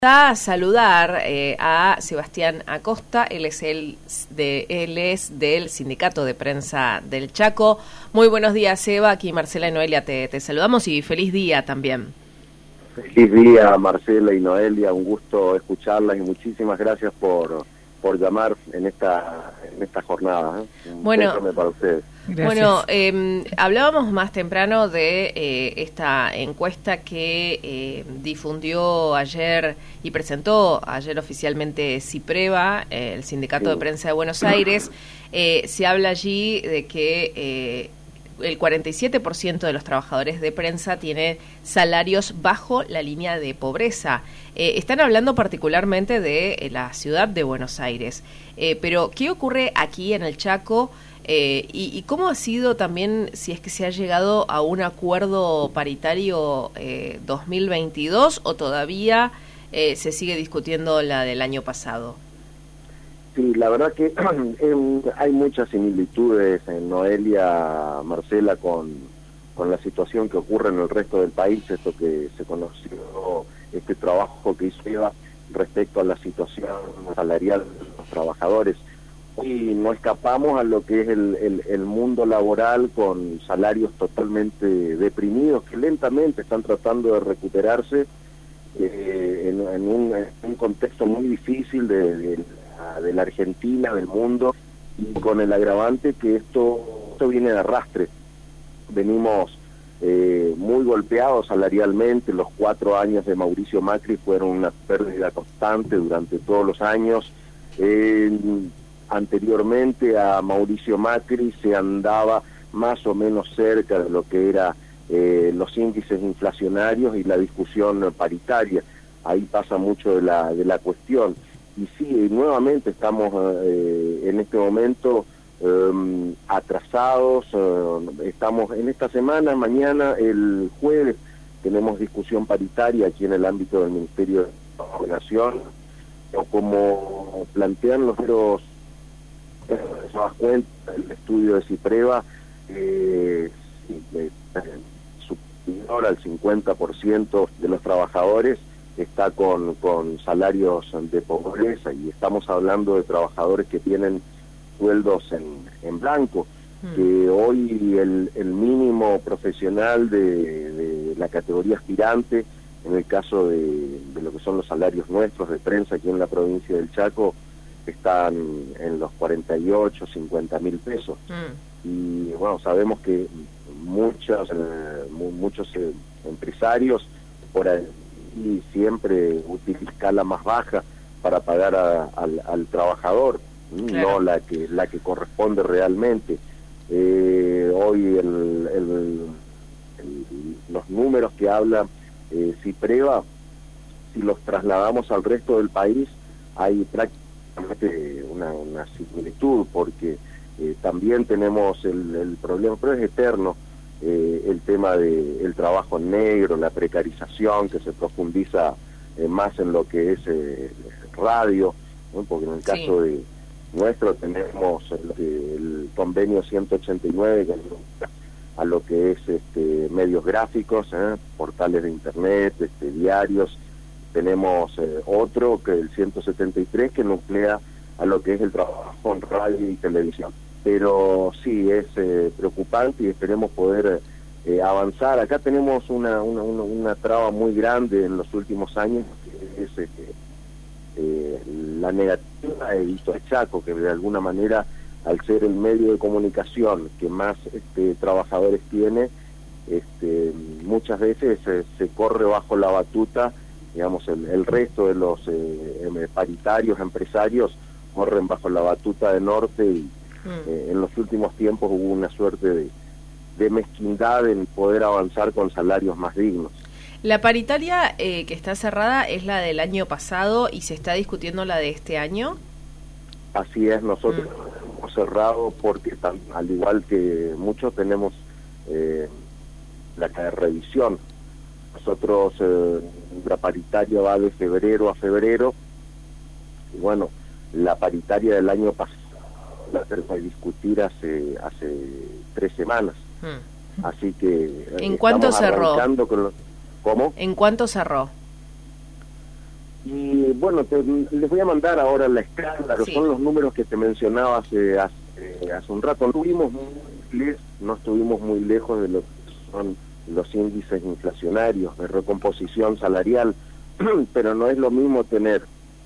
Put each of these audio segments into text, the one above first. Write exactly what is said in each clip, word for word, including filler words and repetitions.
A saludar eh, a Sebastián Acosta, él es, el de, él es del Sindicato de Prensa del Chaco. Muy buenos días, Seba, aquí Marcela y Noelia te, te saludamos y feliz día también. Feliz día, Marcela y Noelia, un gusto escucharlas y muchísimas gracias por, por llamar en esta, en esta jornada. ¿eh? Un bueno, para ustedes. Gracias. Bueno, eh, hablábamos más temprano de eh, esta encuesta que eh, difundió ayer y presentó ayer oficialmente CIPREVA, eh, el Sindicato sí. de Prensa de Buenos Aires. Eh, se habla allí de que eh, el cuarenta y siete por ciento de los trabajadores de prensa tiene salarios bajo la línea de pobreza. Eh, están hablando particularmente de eh, la ciudad de Buenos Aires. Eh, pero, ¿qué ocurre aquí en el Chaco? Eh, y, y cómo ha sido también, si es que se ha llegado a un acuerdo paritario eh, dos mil veintidós o todavía eh, se sigue discutiendo la del año pasado. Sí, la verdad que eh, hay muchas similitudes en Noelia, Marcela, con, con la situación que ocurre en el resto del país, esto que se conoció, este trabajo que hizo Eva respecto a la situación salarial de los trabajadores. Y no escapamos a lo que es el, el, el mundo laboral con salarios totalmente deprimidos que lentamente están tratando de recuperarse eh, en, en, un, en un contexto muy difícil de, de, de la Argentina, del mundo, y con el agravante que esto, esto viene de arrastre. Venimos eh, muy golpeados salarialmente, los cuatro años de Mauricio Macri fueron una pérdida constante durante todos los años. Eh, Anteriormente a Mauricio Macri se andaba más o menos cerca de lo que era eh, los índices inflacionarios y la discusión paritaria. Ahí pasa mucho de la, de la cuestión. Y sí, nuevamente estamos eh, en este momento eh, atrasados. Eh, estamos en esta semana, mañana, el jueves, tenemos discusión paritaria aquí en el ámbito del Ministerio de Gobernación, o como plantean los los se da cuenta el estudio de CIPREVA eh, eh, superior al cincuenta por ciento de los trabajadores está con, con salarios de pobreza, y estamos hablando de trabajadores que tienen sueldos en, en blanco, mm. que hoy el, el mínimo profesional de, de la categoría aspirante, en el caso de, de lo que son los salarios nuestros de prensa aquí en la provincia del Chaco, están en los cuarenta y ocho, cincuenta mil pesos. Mm. Y bueno, sabemos que muchos, eh, muchos eh, empresarios por ahí siempre utilizan escala más baja para pagar a, al, al trabajador, claro. no la que la que corresponde realmente. Eh, hoy el, el, el, los números que habla eh, CIPREVA, si los trasladamos al resto del país, hay prácticamente Una, una similitud, porque eh, también tenemos el, el problema, pero es eterno, eh, el tema del trabajo en negro, la precarización que se profundiza eh, más en lo que es eh, radio, ¿no? Porque en el sí. caso de nuestro tenemos el, el convenio ciento ochenta y nueve que a lo que es este, medios gráficos, ¿eh? portales de internet, este, diarios. Tenemos eh, otro, que el ciento setenta y tres, que nuclea a lo que es el trabajo en radio y televisión. Pero sí, es eh, preocupante y esperemos poder eh, avanzar. Acá tenemos una, una, una, una traba muy grande en los últimos años, que es eh, eh, la negativa de Visto de Chaco, que de alguna manera, al ser el medio de comunicación que más este, trabajadores tiene, este, muchas veces eh, se corre bajo la batuta. Digamos, el, el resto de los eh, paritarios, empresarios, corren bajo la batuta de Norte y mm. eh, en los últimos tiempos hubo una suerte de, de mezquindad en poder avanzar con salarios más dignos. La paritaria eh, que está cerrada es la del año pasado y se está discutiendo la de este año. Así es, nosotros mm. hemos cerrado porque tan, al igual que muchos tenemos eh, la de revisión. Nosotros, eh, la paritaria va de febrero a febrero, y bueno, la paritaria del año pasado la tenemos que discutir hace hace tres semanas. Hmm. Así que... ¿En cuánto cerró? Con los, ¿Cómo? ¿En cuánto cerró? Y bueno, te, les voy a mandar ahora la escala, que sí. Son los números que te mencionaba hace, hace, hace un rato. No estuvimos muy lejos, no estuvimos muy lejos de lo que son los índices inflacionarios de recomposición salarial, pero no es lo mismo tener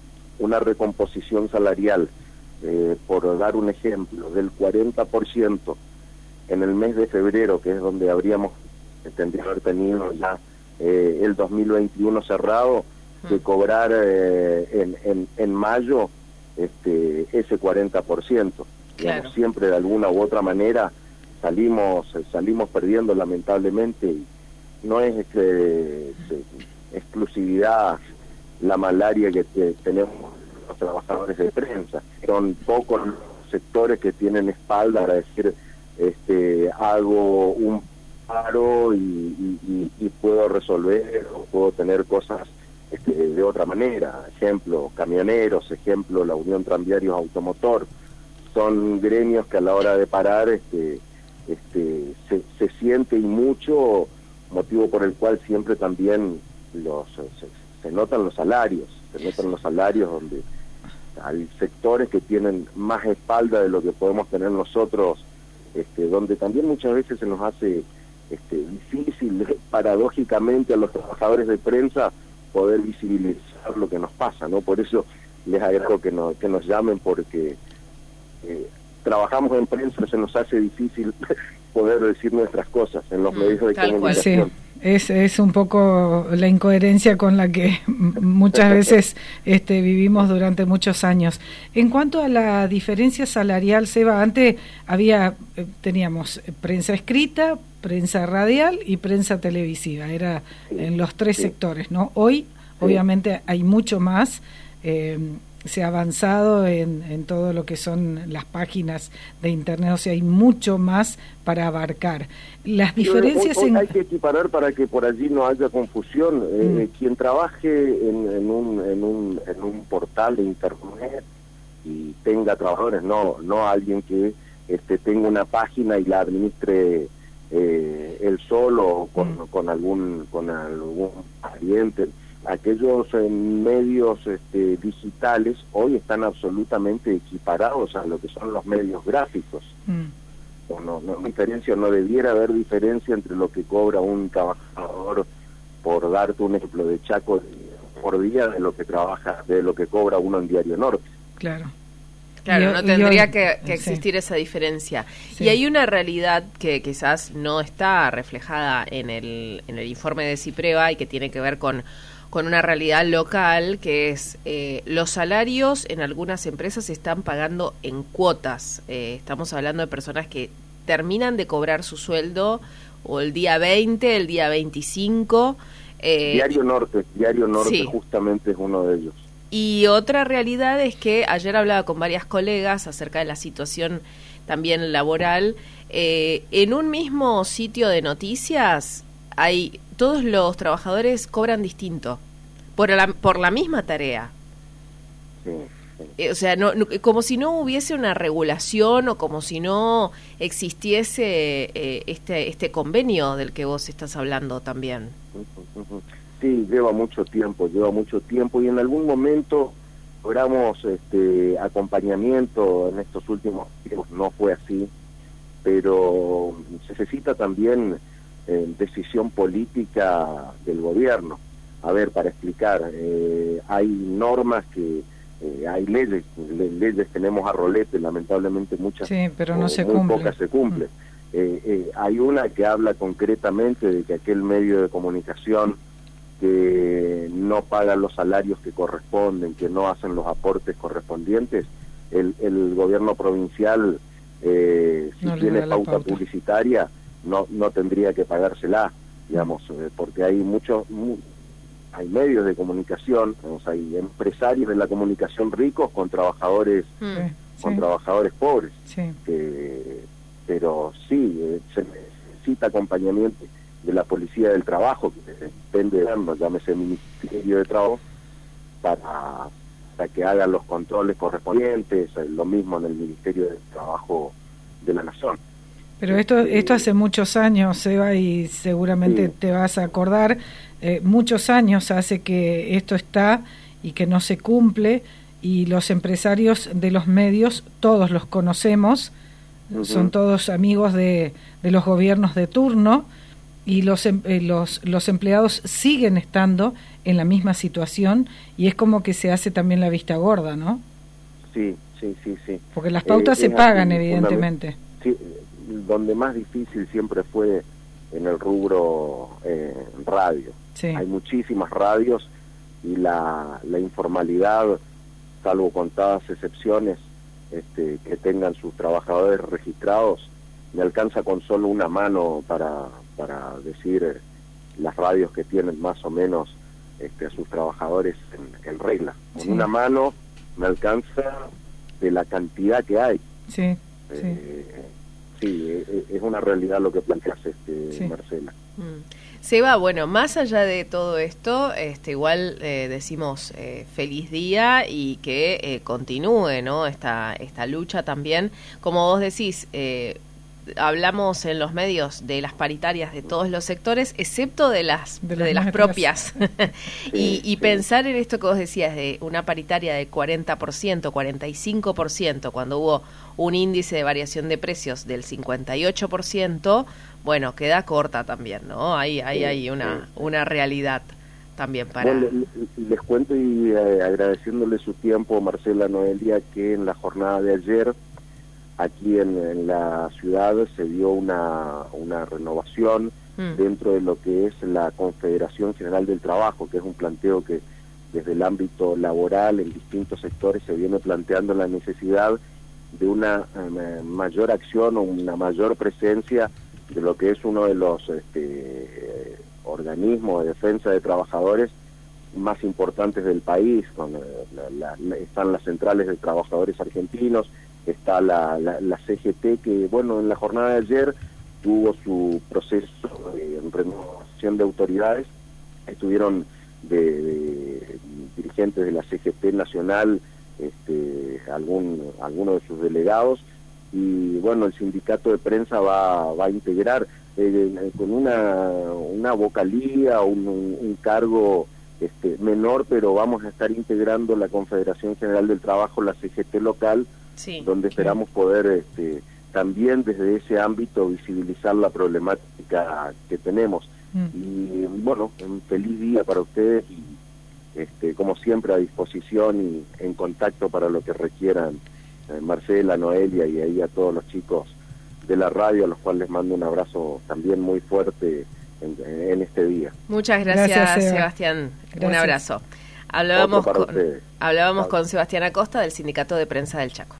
una recomposición salarial, eh, por dar un ejemplo, del cuarenta por ciento en el mes de febrero, que es donde habríamos, tendría que haber tenido ya eh, el dos mil veintiuno cerrado, de cobrar eh, en, en, en mayo este, ese cuarenta por ciento. Claro. Digamos, siempre de alguna u otra manera salimos salimos perdiendo, lamentablemente, y no es este, exclusividad la malaria que te, tenemos los trabajadores de prensa. Son pocos los sectores que tienen espalda para decir, este, hago un paro y, y, y, y puedo resolver o puedo tener cosas Este, de otra manera. Ejemplo, camioneros, ejemplo, la Unión Tranviarios Automotor, son gremios que a la hora de parar este, este, se, se siente y mucho, motivo por el cual siempre también los se, se notan los salarios, se notan los salarios donde hay sectores que tienen más espalda de lo que podemos tener nosotros, este, donde también muchas veces se nos hace este, difícil, paradójicamente, a los trabajadores de prensa poder visibilizar lo que nos pasa, ¿no? Por eso les agradezco que nos, que nos llamen, porque eh, trabajamos en prensa, se nos hace difícil poder decir nuestras cosas en los mm, medios de comunicación. Sí, es, es un poco la incoherencia con la que muchas veces este, vivimos durante muchos años. En cuanto a la diferencia salarial, Seba, antes había, eh, teníamos prensa escrita, prensa radial y prensa televisiva, era sí, en los tres sí. sectores, ¿no? Hoy, sí. obviamente, hay mucho más, eh, se ha avanzado en, en todo lo que son las páginas de internet, o sea, hay mucho más para abarcar. Las diferencias... Hoy, hoy en... hay que equiparar para que por allí no haya confusión. Mm. Eh, quien trabaje en, en, un, en, un, en un portal de internet y tenga trabajadores, no, no alguien que este, tenga una página y la administre Eh, él solo con, mm. con algún con algún pariente. Aquellos eh, medios este, digitales hoy están absolutamente equiparados a lo que son los medios gráficos. Mm. O no, no diferencia, no debiera haber diferencia entre lo que cobra un trabajador, por darte un ejemplo, de Chaco por día, de lo que trabaja, de lo que cobra uno en Diario Norte. Claro. Claro, no tendría que, que existir sí. esa diferencia. Sí. Y hay una realidad que quizás no está reflejada en el, en el informe de CIPREVA y que tiene que ver con, con una realidad local, que es eh, los salarios en algunas empresas se están pagando en cuotas. Eh, estamos hablando de personas que terminan de cobrar su sueldo o el día veinte, el día veinticinco. Eh, Diario Norte, Diario Norte sí. justamente es uno de ellos. Y otra realidad es que ayer hablaba con varias colegas acerca de la situación también laboral. Eh, en un mismo sitio de noticias, hay todos los trabajadores cobran distinto por la, por la misma tarea. Sí, sí. Eh, o sea, no, no, como si no hubiese una regulación o como si no existiese eh, este, este convenio del que vos estás hablando también. Uh-huh, uh-huh. Sí, lleva mucho tiempo, lleva mucho tiempo y en algún momento logramos este, acompañamiento en estos últimos tiempos, no fue así, pero se necesita también eh, decisión política del gobierno. A ver, para explicar, eh, hay normas que, eh, hay leyes, le, leyes tenemos a rolete, lamentablemente muchas, sí, pero no o, se muy cumple. pocas se cumplen. Mm. Eh, eh, hay una que habla concretamente de que aquel medio de comunicación que no pagan los salarios que corresponden, que no hacen los aportes correspondientes, el, el gobierno provincial, eh, si no tiene pauta, pauta publicitaria, no no tendría que pagársela, digamos, eh, porque hay muchos, mu hay medios de comunicación, digamos, hay empresarios de la comunicación ricos con trabajadores, sí, con sí. trabajadores pobres, sí. Eh, pero sí, eh, se necesita acompañamiento de la Policía del Trabajo, que depende de ambos, llámese Ministerio de Trabajo, para, para que hagan los controles correspondientes, lo mismo en el Ministerio del Trabajo de la Nación. Pero esto eh, esto hace muchos años, Seba, y seguramente sí. te vas a acordar, eh, muchos años hace que esto está y que no se cumple, y los empresarios de los medios, todos los conocemos, uh-huh. son todos amigos de, de los gobiernos de turno, y los, eh, los, los empleados siguen estando en la misma situación, y es como que se hace también la vista gorda, ¿no? Sí, sí, sí, sí. Porque las pautas eh, se pagan, así, evidentemente. Sí, donde más difícil siempre fue en el rubro eh, radio. Sí. Hay muchísimas radios y la, la informalidad, salvo contadas excepciones este, que tengan sus trabajadores registrados, me alcanza con solo una mano para, para decir eh, las radios que tienen más o menos este, a sus trabajadores en, en regla. Con sí. una mano me alcanza de la cantidad que hay. Sí, eh, sí. Sí, es una realidad lo que planteas, este, sí. Marcela. Mm. Seba, bueno, más allá de todo esto, este, igual eh, decimos eh, feliz día y que eh, continúe, ¿no? Esta, esta lucha también. Como vos decís, eh, hablamos en los medios de las paritarias de todos los sectores, excepto de las de, de las propias. sí, y y sí. pensar en esto que vos decías, de una paritaria de cuarenta por ciento, cuarenta y cinco por ciento, cuando hubo un índice de variación de precios del cincuenta y ocho por ciento, bueno, queda corta también, ¿no? Ahí hay, hay, hay una, sí. una realidad también para... Bueno, les, les cuento y eh, agradeciéndole su tiempo, Marcela, Noelia, que en la jornada de ayer aquí en, en la ciudad se dio una, una renovación mm. dentro de lo que es la Confederación General del Trabajo, que es un planteo que desde el ámbito laboral en distintos sectores se viene planteando la necesidad de una eh, mayor acción o una mayor presencia de lo que es uno de los este, eh, organismos de defensa de trabajadores más importantes del país. Con, eh, la, la, están las centrales de trabajadores argentinos, está la, la, la C G T, que bueno, en la jornada de ayer tuvo su proceso de renovación de autoridades. Estuvieron de, de dirigentes de la C G T nacional, este, algún alguno de sus delegados, y bueno, el sindicato de prensa va, va a integrar eh, con una, una vocalía, un, un, un cargo este, menor, pero vamos a estar integrando la Confederación General del Trabajo, la C G T local, sí, donde esperamos sí. poder este, también desde ese ámbito visibilizar la problemática que tenemos. Mm. Y bueno, un feliz día para ustedes y este, como siempre a disposición y en contacto para lo que requieran, eh, Marcela, Noelia y ahí a todos los chicos de la radio, a los cuales les mando un abrazo también muy fuerte en, en este día. Muchas gracias, gracias Sebastián. Gracias. Un abrazo. Hablábamos, con, hablábamos con Sebastián Acosta del Sindicato de Prensa del Chaco.